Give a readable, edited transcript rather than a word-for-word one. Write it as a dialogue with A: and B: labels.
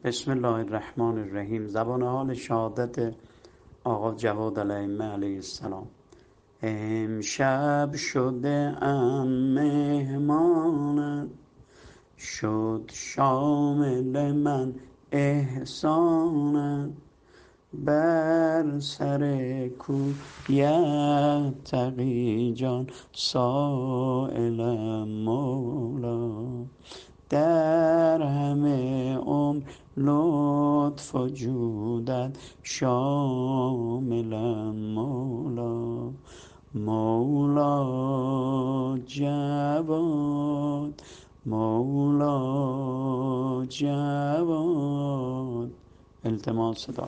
A: بسم الله الرحمن الرحیم. زبان حال شهادت آقا جواد الائمه علیه السلام. امشب شده ام مهمانت، شد شامل من احسانت، بر سر کویت تقی جان سائلم مولا، در همه عمر لطف و جودت شاملم مولا. مولا جواد، مولا جواد. التماس دعا.